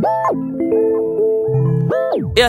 Yeah.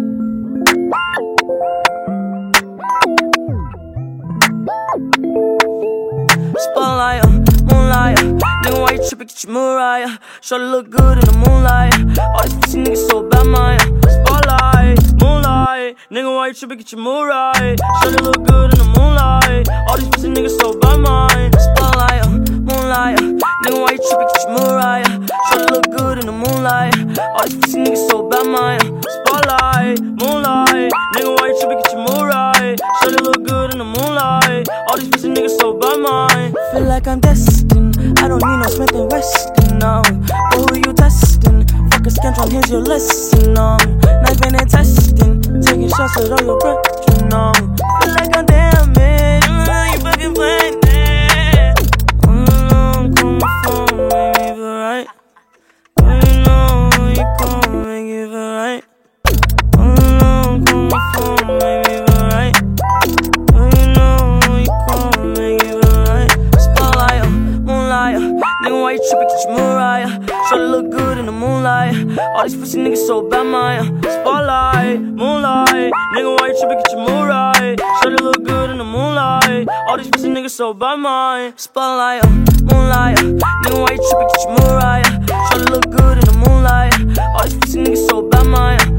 Spotlight, moonlight. Nigga, why you trippin'? Get your Mariah. Shorty look good in the moonlight. All these pussy niggas so bad, Maya. Spotlight, moonlight. Nigga, why you trippin'? Get your Mariah. Shorty look good in the moonlight. All these pussy niggas so bad, Maya. Spotlight, moonlight. Nigga, why you trippin'? Get your Mariah. Shorty look good in the moonlight. All these pussy niggas so bad, Maya. Spotlight, moonlight. Nigga, why you trippin'? Get your Mariah. Shorty look good in the moonlight. All these pussy niggas so bad, Maya. Feel like I'm destined. I don't need no Smith and Weston, no. But who you testing? Fuck a scantron, here's your lesson, no. Knifing and testing, taking shots at all your breath, you know. Feel like I'm damaged, you fucking playing it. I'm coming for make me feel right. You know you gon' make it feel right. I'm coming for make me feel right. You know you gon' make it feel right. Spotlight, moonlight. Nigga, why you trippin'? Get your Mariah. Shorty look good in the moonlight. All these pussy niggas so bad, Maya. Spotlight, moonlight. Nigga, why you trippin'? Get your Mariah. Shorty look good in the moonlight. All these pussy niggas so bad, Maya. Spotlight, moonlight. Nigga, why you trippin'? Get your Mariah. Shorty look good in the moonlight. All these pussy niggas so bad, Maya.